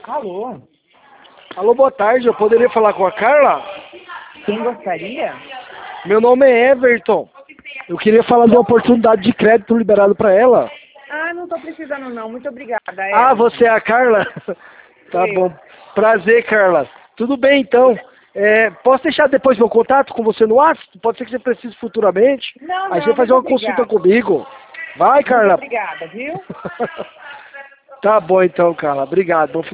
Alô? Alô, boa tarde, eu poderia falar com a Carla? Quem gostaria? Meu nome é Everton. Eu queria falar de uma oportunidade de crédito liberado para ela. Ah, não tô precisando não. Muito obrigada, Ah, Everton. você é a Carla? Tá Eu. bom. Prazer, Carla. Tudo bem, então. Posso deixar depois meu contato com você no WhatsApp? Pode ser que você precise futuramente. Não, Aí você não, fazer muito uma consulta obrigada. comigo. Vai, Muito Carla. obrigada, viu? Tá bom, então, Carla. Obrigado. Bom